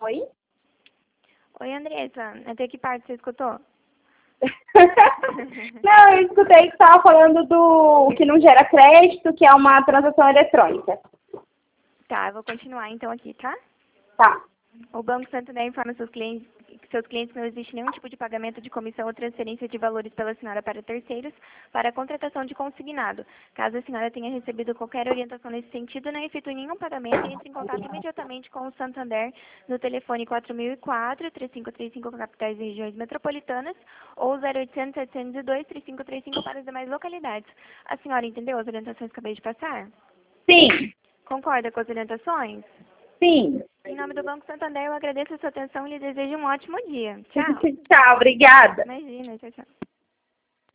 Oi? Oi, Andressa. Até que parte você escutou? Não, eu escutei que estava falando do que não gera crédito, que é uma transação eletrônica. Tá, eu vou continuar então aqui, tá? Tá. O Banco Santander informa seus clientes que não existe nenhum tipo de pagamento de comissão ou transferência de valores pela senhora para terceiros para a contratação de consignado. Caso a senhora tenha recebido qualquer orientação nesse sentido, não efetue nenhum pagamento e entre em contato imediatamente com o Santander no telefone 4004-3535 capitais e regiões metropolitanas ou 0800-702-3535 para as demais localidades. A senhora entendeu as orientações que acabei de passar? Sim, Concorda com as orientações? sim. Em nome do Banco Santander, eu agradeço a sua atenção e lhe desejo um ótimo dia. Tchau. Tchau, obrigada. Imagina, tchau, tchau.